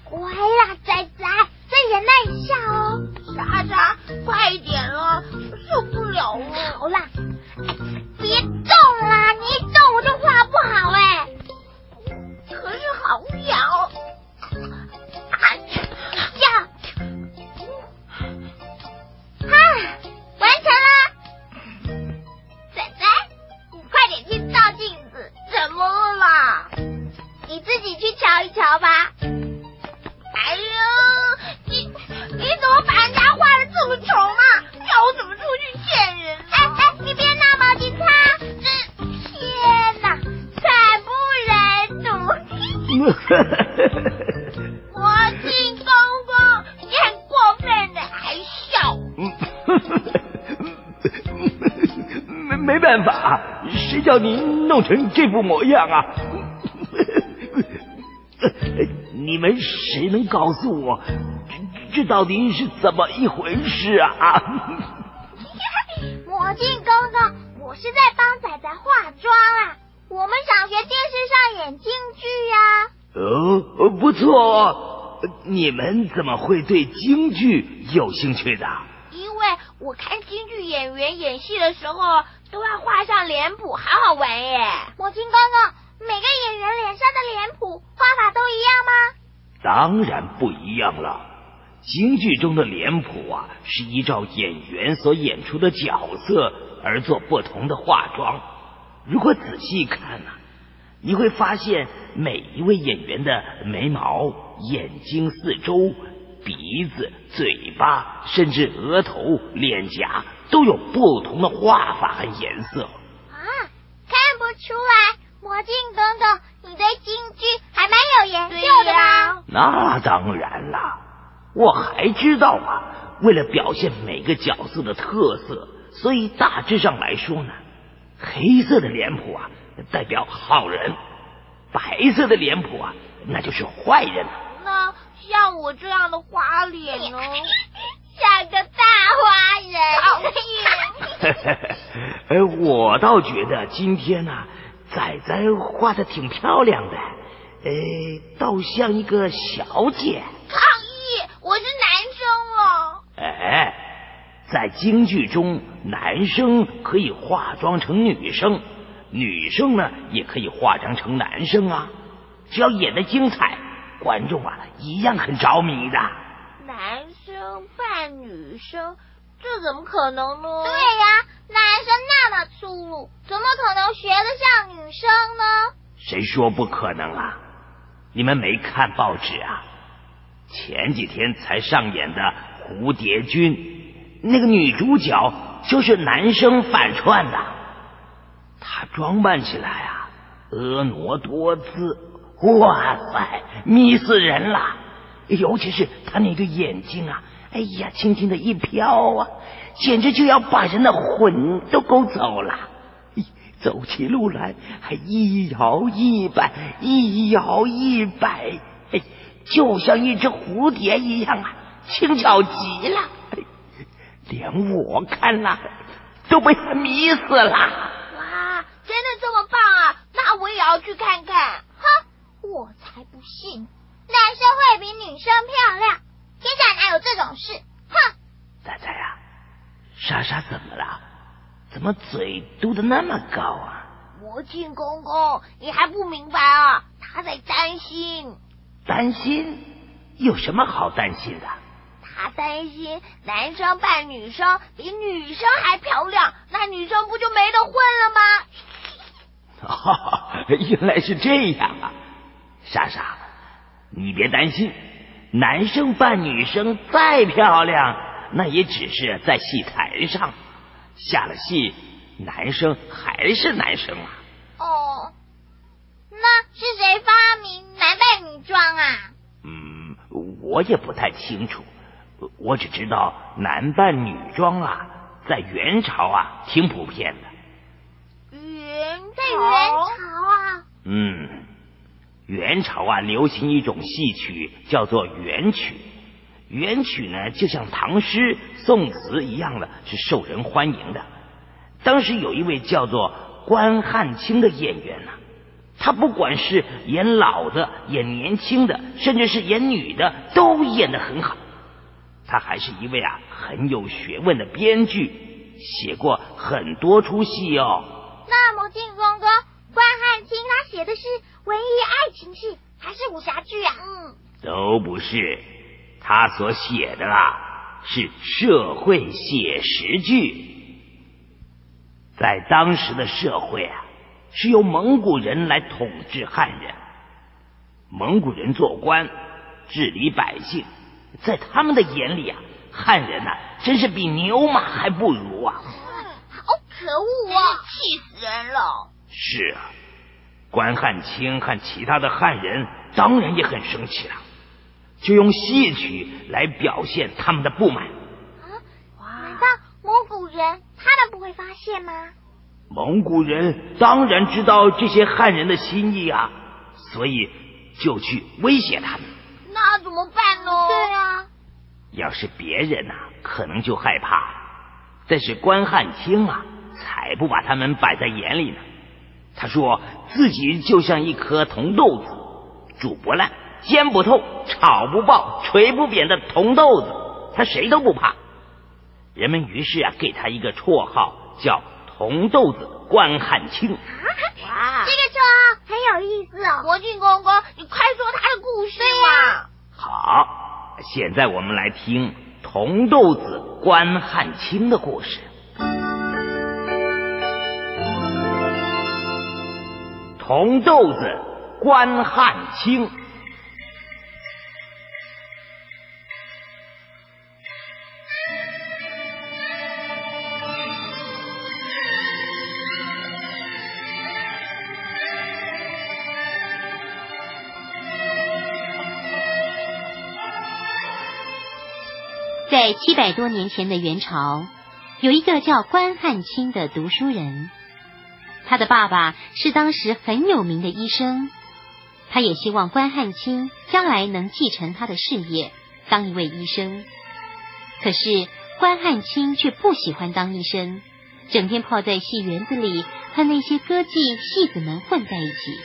乖啦，仔仔，再忍耐一下哦。 莎莎，快一点了，受不了了。 好啦，别动啦，你一动我就画不好哎。 可是好痒。 完成了。仔仔，你快点去照镜子。 怎么了啦？ 你自己去瞧一瞧吧。 哎呀，你怎么把人家画得这么丑嘛？叫我怎么出去见人啊？ 哎，你别拿毛巾擦，天哪，惨不忍睹。 魔镜公公，你很过分的，还笑。 没办法，谁叫你弄成这副模样啊？你们谁能告诉我，这到底是怎么一回事啊？ 魔镜公公，我是在帮仔仔化妆啊。我们想学电视上演京剧啊。 不错，你们怎么会对京剧有兴趣的？ 因为我看京剧演员演戏的时候都要画上脸谱，好好玩耶。 魔镜公公，每个演员脸上的脸谱画法都一样吗？ 当然不一样了。京剧中的脸谱啊，是依照演员所演出的角色而做不同的化妆。如果仔细看啊，你会发现每一位演员的眉毛、眼睛四周、鼻子、嘴巴，甚至额头、脸颊都有不同的画法和颜色。 啊，看不出来，魔镜公公，你对京剧还蛮有研究的吧？ 那当然啦，我还知道啊，为了表现每个角色的特色，所以大致上来说呢，黑色的脸谱啊代表好人，白色的脸谱啊那就是坏人。 那像我这样的花脸呢？ 像个大花人。我倒觉得今天啊，仔仔画的挺漂亮的，倒像一个小姐。 抗议，我是男生了。 在京剧中，男生可以化妆成女生，女生呢也可以化妆成男生啊，只要演得精彩，观众啊一样很着迷的。 男生扮女生，这怎么可能呢？ 对呀，男生那么粗鲁，怎么可能学得像女生呢？ 谁说不可能啊？你们没看报纸啊？前几天才上演的《蝴蝶君》，那个女主角就是男生反串的，她装扮起来啊婀娜多姿，哇塞，迷死人了！尤其是她那对眼睛啊，哎呀，轻轻的一飘啊，简直就要把人的魂都勾走了。走起路来还一摇一摆，一摇一摆，就像一只蝴蝶一样啊，轻巧极了。连我看了都被他迷死了。 哇，真的这么棒啊？那我也要去看看。 哼，我才不信，男生会比女生漂亮，天下哪有这种事？哼！ 仔仔啊，莎莎怎么了？怎么嘴嘟得那么高啊？ 魔镜公公，你还不明白啊？他在担心。 担心？有什么好担心的？ 他担心男生扮女生比女生还漂亮，那女生不就没得混了吗？原来是这样啊！莎莎，你别担心，男生扮女生再漂亮，那也只是在戏台上，下了戏，男生还是男生啊。 哦，那是谁发明男扮女装啊？ 我也不太清楚，我只知道男扮女装啊，在元朝啊挺普遍的。 元朝啊？ 元朝啊流行一种戏曲叫做元曲。元曲呢就像唐诗宋词一样的，是受人欢迎的。当时有一位叫做关汉卿的演员呢， 他不管是演老的、演年轻的，甚至是演女的，都演得很好。他还是一位很有学问的编剧，写过很多出戏哦。 那么靖公哥，关汉卿他写的是文艺爱情戏还是武侠剧啊？ 都不是，他所写的是社会写实剧。在当时的社会是由蒙古人来统治汉人，蒙古人做官治理百姓，在他们的眼里汉人真是比牛马还不如啊！ 好可恶啊！ 气死人了！ 是啊，关汉卿和其他的汉人当然也很生气了，就用戏曲来表现他们的不满。 难道蒙古人他们不会发现吗？ 蒙古人当然知道这些汉人的心意所以就去威胁他们。 那怎么办呢？ 对啊， 要是别人可能就害怕，但是关汉卿才不把他们摆在眼里呢。他说自己就像一颗铜豆子，煮不烂，煎不透，炒不爆，捶不扁的铜豆子，他谁都不怕。人们于是给他一个绰号，叫铜豆子关汉卿。 哇，这个绰号很有意思哦。 国靖公公，你快说他的故事嘛。 好，现在我们来听铜豆子关汉卿的故事。铜豆子关汉卿。 在700多年前的元朝，有一个叫关汉卿的读书人，他的爸爸是当时很有名的医生，他也希望关汉卿将来能继承他的事业，当一位医生。可是关汉卿却不喜欢当医生，整天泡在戏园子里，和那些歌妓戏子们混在一起。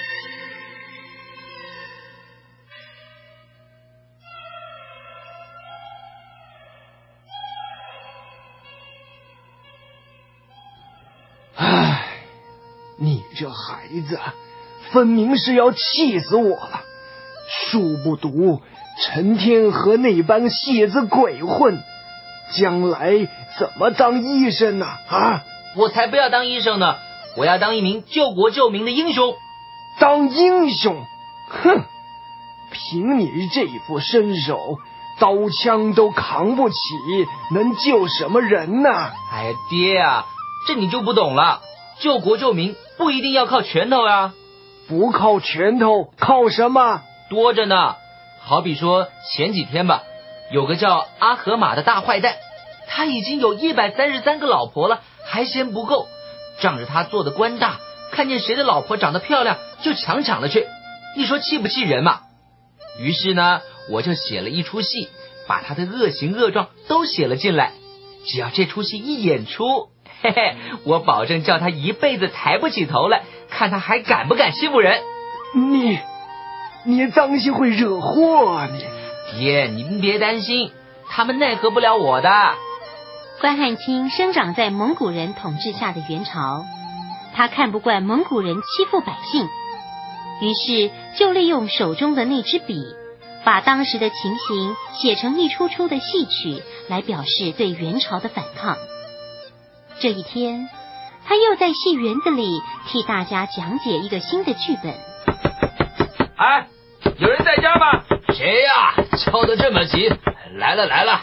你这孩子分明是要气死我了，书不读，成天和那帮戏子鬼混，将来怎么当医生呢？ 我才不要当医生呢，我要当一名救国救民的英雄。 当英雄？哼，凭你这副身手，刀枪都扛不起，能救什么人呢？ 哎呀，爹啊，这你就不懂了，救国救民不一定要靠拳头呀。 不靠拳头，靠什么？ 多着呢。好比说前几天吧，有个叫阿合马的大坏蛋，他已经有133个老婆了，还嫌不够，仗着他做的官大，看见谁的老婆长得漂亮就抢了去，你说气不气人嘛？于是呢，我就写了一出戏，把他的恶行恶状都写了进来。只要这出戏一演出，嘿嘿，我保证叫他一辈子抬不起头来，看他还敢不敢欺负人。 你当心会惹祸啊！ 爹，您别担心，他们奈何不了我的。 关汉卿生长在蒙古人统治下的元朝，他看不惯蒙古人欺负百姓，于是就利用手中的那支笔，把当时的情形写成一出出的戏曲，来表示对元朝的反抗。这一天，他又在戏园子里替大家讲解一个新的剧本。 哎，有人在家吗？谁呀？敲得这么急？来了。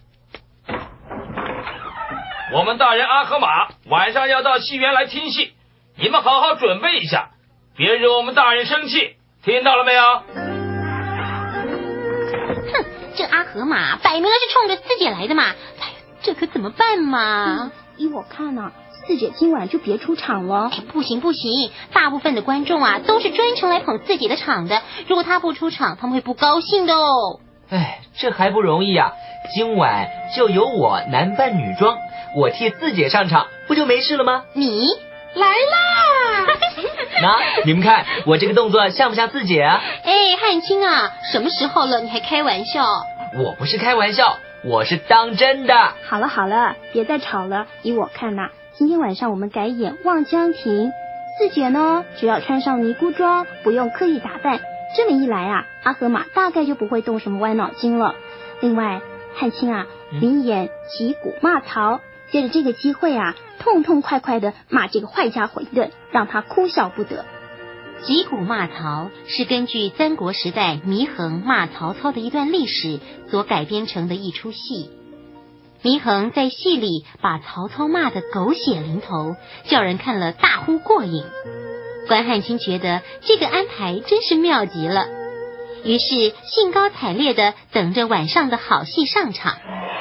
我们大人阿合马晚上要到戏园来听戏，你们好好准备一下，别惹我们大人生气，听到了没有？ 哼，这阿合马摆明了是冲着四姐来的嘛，这可怎么办嘛？ 依我看呢，四姐今晚就别出场了。 不行，大部分的观众都是专程来捧四姐的场的，如果她不出场，他们会不高兴的哦。 哎，这还不容易啊，今晚就由我男扮女装，我替四姐上场，不就没事了吗？ 你来啦！ 那你们看我这个动作像不像四姐啊？ 哎，汉卿啊，什么时候了你还开玩笑？ 我不是开玩笑，我是当真的。 好了好了，别再吵了。依我看呐，今天晚上我们改演《望江亭》，四姐呢只要穿上尼姑装，不用刻意打扮，这么一来啊，阿合马大概就不会动什么歪脑筋了。另外，汉卿啊，你演击鼓骂曹，借着这个机会啊，痛痛快快的骂这个坏家伙一顿，让他哭笑不得。 击鼓骂曹是根据三国时代祢衡骂曹操的一段历史所改编成的一出戏。祢衡在戏里把曹操骂得狗血淋头，叫人看了大呼过瘾。关汉卿觉得这个安排真是妙极了，于是兴高采烈地等着晚上的好戏上场。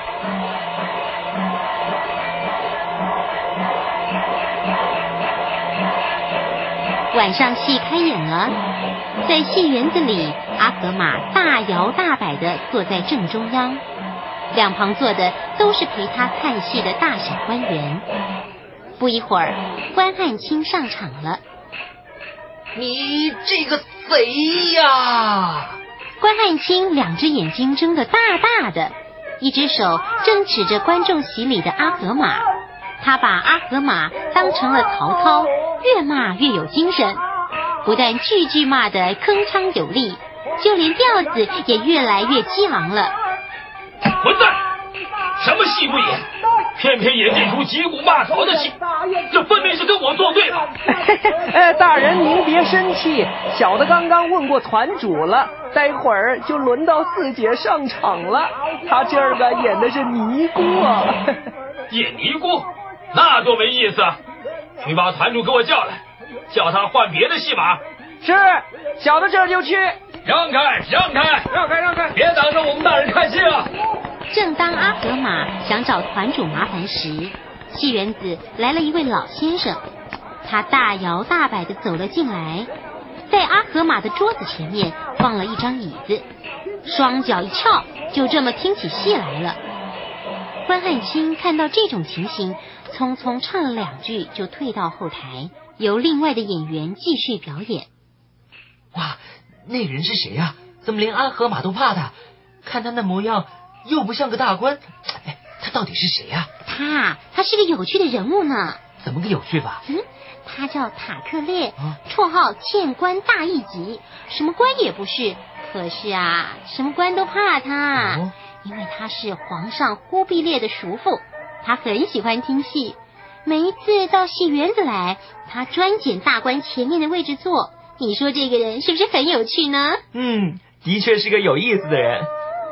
晚上戏开演了，在戏园子里，阿合马大摇大摆地坐在正中央，两旁坐的都是陪他看戏的大小官员。不一会儿，关汉卿上场了。 你这个贼呀！ 关汉卿两只眼睛睁得大大的，一只手正指着观众席里的阿合马，他把阿合马当成了曹操，越骂越有精神，不但句句骂得铿锵有力，就连调子也越来越激昂了。 混蛋！什么戏不演，偏偏演这出击鼓骂曹的戏，这分明是跟我作对了。 大人您别生气，小的刚刚问过团主了，待会儿就轮到四姐上场了，她今儿个演的是尼姑啊。 演尼姑？那多没意思啊！去把团主给我叫来，叫他换别的戏码。 是，小的这就去。 让开，让开，让开，让开！别挡着我们大人看戏啊！ 正当阿合马想找团主麻烦时，戏园子来了一位老先生，他大摇大摆地走了进来，在阿合马的桌子前面放了一张椅子，双脚一翘，就这么听起戏来了。关汉卿看到这种情形，匆匆唱了两句就退到后台，由另外的演员继续表演。 哇，那人是谁呀？怎么连阿合马都怕他？看他那模样又不像个大官，他到底是谁呀？ 他是个有趣的人物呢。 怎么个有趣法？ 他叫塔克列，绰号谏官大义级，什么官也不是，可是啊，什么官都怕他，因为他是皇上忽必烈的叔父，他很喜欢听戏，每一次到戏园子来，他专捡大官前面的位置坐。你说这个人是不是很有趣呢？ 的确是个有意思的人。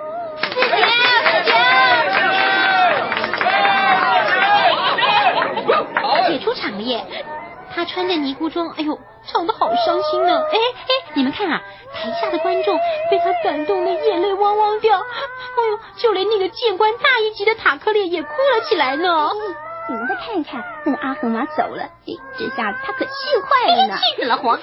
四姐出场了耶！她穿着尼姑装，哎呦，唱得好伤心呢。你们看啊，台下的观众被她感动的眼泪汪汪掉，哎呦，就连那个谏官大义级的塔克列也哭了起来呢。 你们再看一看，那个阿合马走了，这下子他可气坏了呢。 气死了，活该。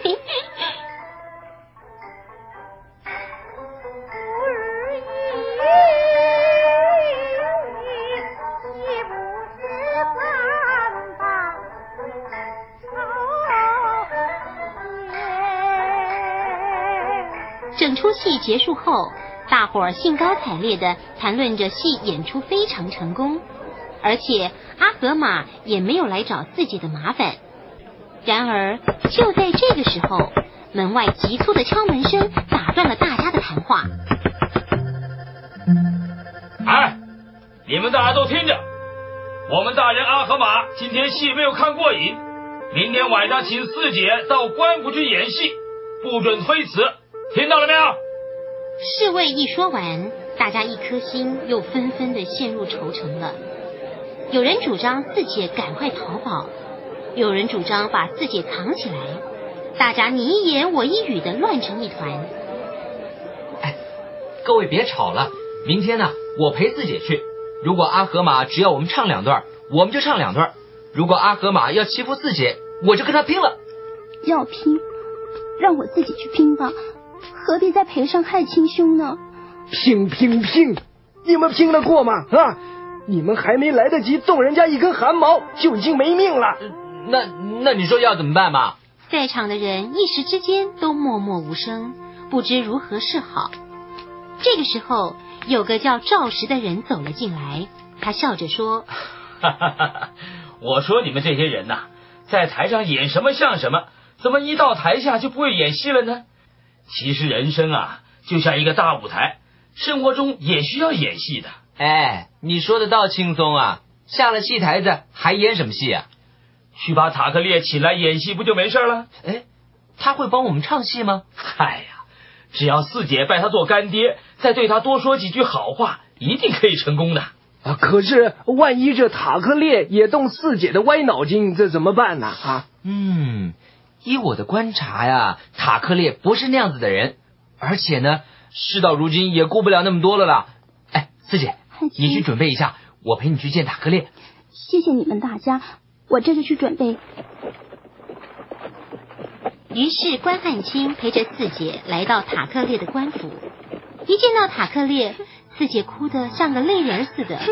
整出戏结束后，大伙儿兴高采烈地谈论着戏演出非常成功，而且阿合马也没有来找自己的麻烦。然而就在这个时候，门外急促的敲门声打断了大家的谈话。 你们大家都听着，我们大人阿合马今天戏没有看过瘾，明天晚上请四姐到官府去演戏，不准推辞，听到了没有？ 侍卫一说完，大家一颗心又纷纷的陷入愁城了。有人主张四姐赶快逃跑，有人主张把四姐藏起来，大家你一言我一语的乱成一团。 各位别吵了，明天呢，我陪四姐去。如果阿合马只要我们唱2段，我们就唱2段；如果阿合马要欺负四姐，我就跟他拼了。 要拼，让我自己去拼吧，何必再赔上汉卿兄呢？ 拼！你们拼得过吗？你们还没来得及动人家一根汗毛，就已经没命了。 那你说要怎么办嘛？ 在场的人一时之间都默默无声，不知如何是好。这个时候，有个叫赵石的人走了进来，他笑着说： 我说你们这些人呐，在台上演什么像什么，怎么一到台下就不会演戏了呢？其实人生啊，就像一个大舞台，生活中也需要演戏的。 哎，你说的倒轻松啊，下了戏台子还演什么戏啊？ 去把塔克列请来演戏不就没事了？ 哎，他会帮我们唱戏吗？ 嗨呀，只要四姐拜他做干爹，再对他多说几句好话，一定可以成功的。 可是万一这塔克列也动四姐的歪脑筋，这怎么办呢？ 依我的观察呀，塔克列不是那样子的人，而且呢，事到如今也顾不了那么多了啦。哎，四姐，你去准备一下，我陪你去见塔克列。 谢谢你们大家，我这就去准备。 于是关汉卿陪着四姐来到塔克列的官府，一见到塔克列，四姐哭得像个泪人似的。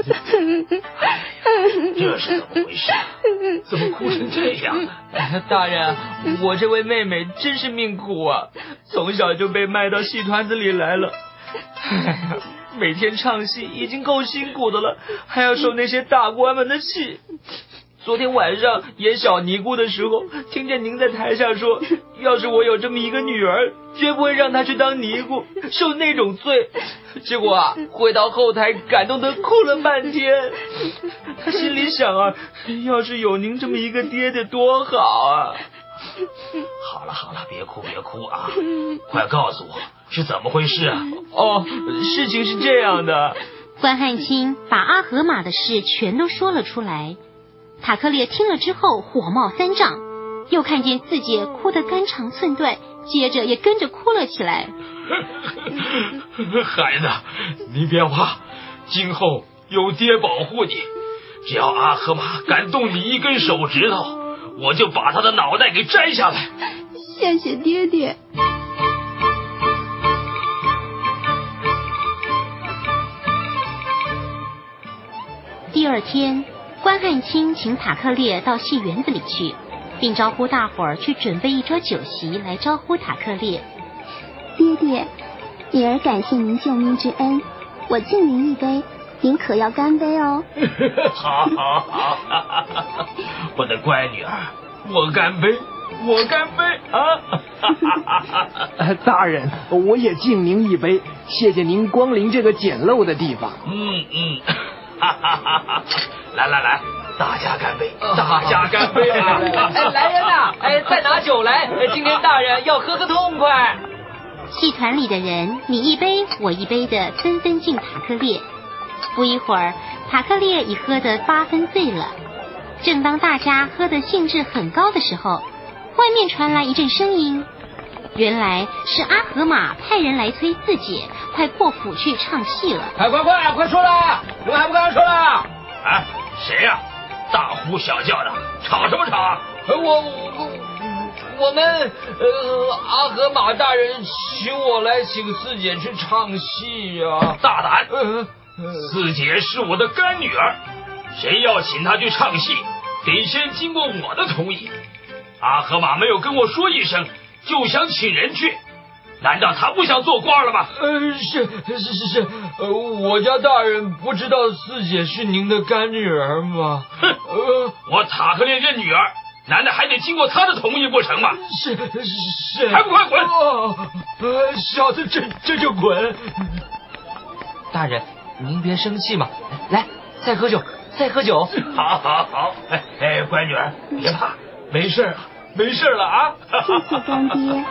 这是怎么回事？怎么哭成这样了？ 大人，我这位妹妹真是命苦啊，从小就被卖到戏团子里来了。每天唱戏已经够辛苦的了，还要受那些大官们的气。昨天晚上演小尼姑的时候，听见您在台下说，要是我有这么一个女儿，绝不会让她去当尼姑，受那种罪。结果啊，回到后台感动得哭了半天。她心里想啊，要是有您这么一个爹爹多好啊。 好了好了，别哭啊，快告诉我是怎么回事啊？ 事情是这样的。 关汉卿把阿合马的事全都说了出来。塔克列听了之后火冒三丈，又看见四姐哭得肝肠寸断，接着也跟着哭了起来。 孩子，你别怕，今后有爹保护你，只要阿合马敢动你一根手指头，我就把他的脑袋给摘下来。 谢谢爹爹。 第二天，关汉卿请塔克列到戏园子里去，并招呼大伙儿去准备一桌酒席来招呼塔克列。 爹爹，女儿感谢您救命之恩，我敬您一杯，您可要干杯哦。 好，我的乖女儿，我干杯啊！ 大人，我也敬您一杯，谢谢您光临这个简陋的地方。 来，大家干杯！大家干杯啊！ 来人呐！再拿酒来！今天大人要喝个痛快。 戏团里的人你一杯我一杯的纷纷敬塔克列。不一会儿，塔克列已喝得8分醉了。正当大家喝得兴致很高的时候，外面传来一阵声音，原来是阿合马派人来催四姐快过府去唱戏了。 快出来！你们还不赶快出来？ 谁呀？大呼小叫的，吵什么吵啊？ 我们阿合马大人请我来请四姐去唱戏呀。 大胆！四姐是我的干女儿，谁要请她去唱戏，得先经过我的同意。阿合马没有跟我说一声，就想请人去，难道他不想做官了吗？ 是，我家大人不知道四姐是您的干女儿吗？ 我塔克列认女儿，难道还得经过他的同意不成吗？ 是， 还不快滚！ 小子，这就滚！大人，您别生气嘛，来，再喝酒。 好，乖女儿，别怕，没事了啊！ 谢谢干爹。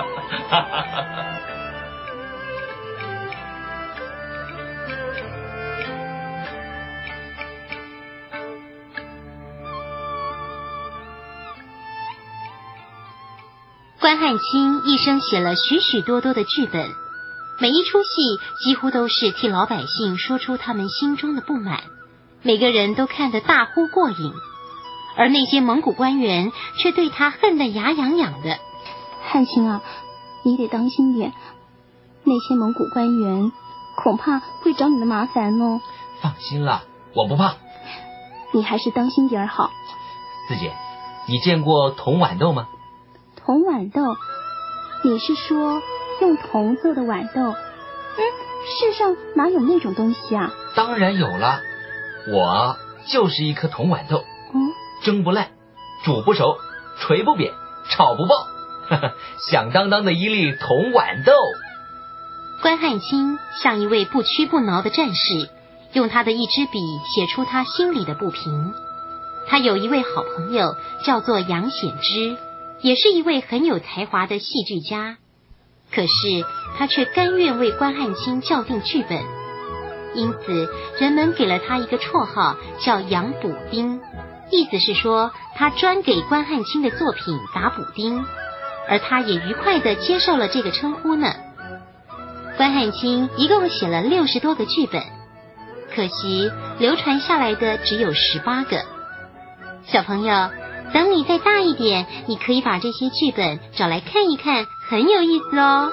关汉卿一生写了许许多多的剧本，每一出戏几乎都是替老百姓说出他们心中的不满，每个人都看得大呼过瘾，而那些蒙古官员却对他恨得牙痒痒的。 汉卿啊，你得当心点，那些蒙古官员恐怕会找你的麻烦哦。 放心了，我不怕。 你还是当心点好。 四姐，你见过铜豌豆吗？ 铜豌豆，你是说用铜做的豌豆？世上哪有那种东西啊？ 当然有了，我就是一颗铜豌豆。蒸不烂，煮不熟，捶不扁，炒不爆，响当当的一粒铜豌豆。 关汉卿像一位不屈不挠的战士，用他的一支笔写出他心里的不平。他有一位好朋友叫做杨显之，也是一位很有才华的戏剧家，可是他却甘愿为关汉卿校订剧本，因此人们给了他一个绰号叫杨补丁，意思是说他专给关汉卿的作品打补丁，而他也愉快地接受了这个称呼呢。关汉卿一共写了60多个剧本，可惜流传下来的只有18个。小朋友，等你再大一点，你可以把这些剧本找来看一看，很有意思哦。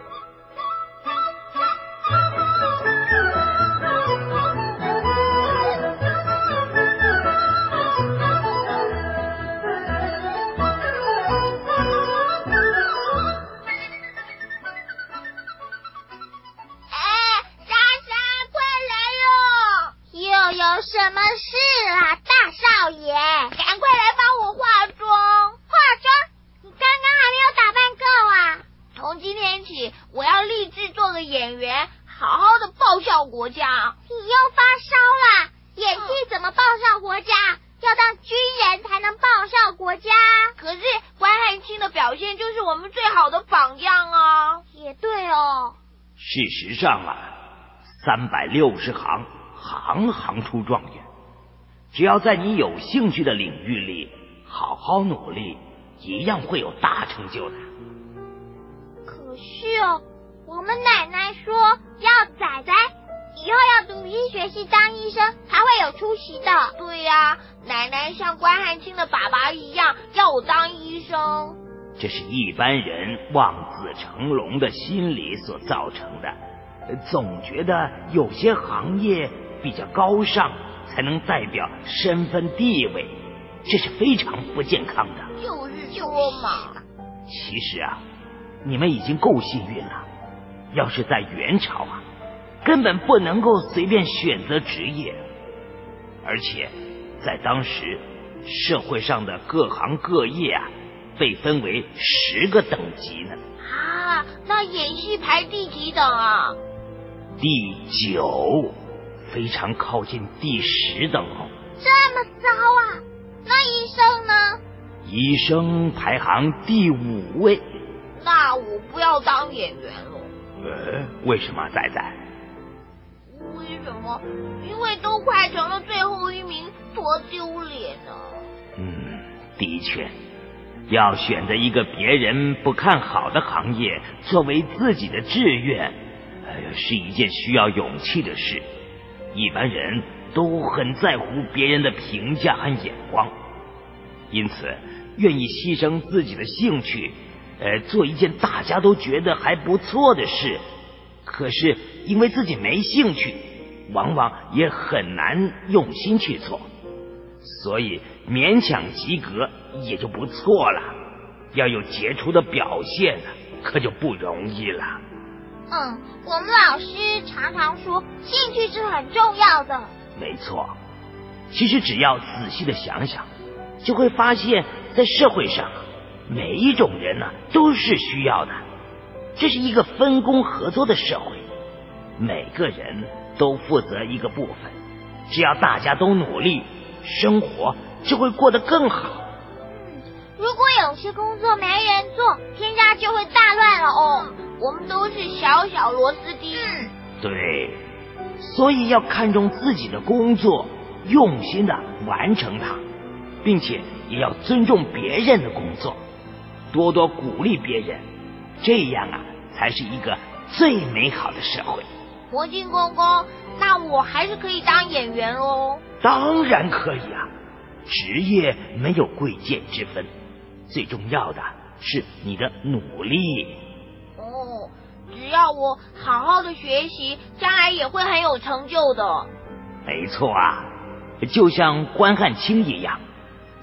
有什么事啦，大少爷？ 赶快来帮我化妆。 化妆？你刚刚还没有打扮够啊？ 从今天起，我要立志做个演员，好好的报效国家。 你又发烧啦？演戏怎么报效国家？要当军人才能报效国家。 可是关汉卿的表现就是我们最好的榜样啊。 也对哦。 事实上啊，360行，行行出状元。只要在你有兴趣的领域里好好努力，一样会有大成就的。 可是哦，我们奶奶说要仔仔以后要读医学系当医生才会有出息的。 对呀，奶奶像关汉卿的爸爸一样要我当医生。 这是一般人望子成龙的心理所造成的，总觉得有些行业比较高尚，才能代表身份地位，这是非常不健康的。 就是说嘛。 其实啊，你们已经够幸运了。要是在元朝啊，根本不能够随便选择职业，而且在当时社会上的各行各业啊，被分为10个等级呢。 啊，那演戏排第几等啊？ 第9，非常靠近第10等哦。 这么糟啊？那医生呢？ 医生排行第5位。 那我不要当演员了。 为什么仔仔？ 为什么？因为都快成了最后一名，多丢脸啊！ 的确，要选择一个别人不看好的行业作为自己的志愿，是一件需要勇气的事。一般人都很在乎别人的评价和眼光，因此愿意牺牲自己的兴趣，做一件大家都觉得还不错的事。可是因为自己没兴趣，往往也很难用心去做，所以勉强及格也就不错了。要有杰出的表现可就不容易了。 我们老师常常说兴趣是很重要的。 没错，其实只要仔细的想想，就会发现在社会上每一种人都是需要的。这是一个分工合作的社会，每个人都负责一个部分，只要大家都努力，生活就会过得更好。 如果有些工作没人做，天下就会大乱了哦。 我们都是小小螺丝钉。 对，所以要看重自己的工作，用心的完成它，并且也要尊重别人的工作，多多鼓励别人，这样才是一个最美好的社会。 魔镜公公，那我还是可以当演员咯？ 当然可以啊，职业没有贵贱之分，最重要的是你的努力。 只要我好好的学习，将来也会很有成就的。 没错啊，就像关汉卿一样，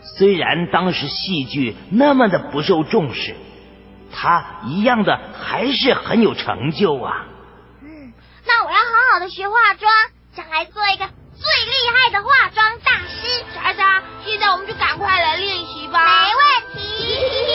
虽然当时戏剧那么的不受重视，他一样的还是很有成就啊。 那我要好好的学化妆，将来做一个最厉害的化妆大师。 查查，现在我们就赶快来练习吧。 没问题。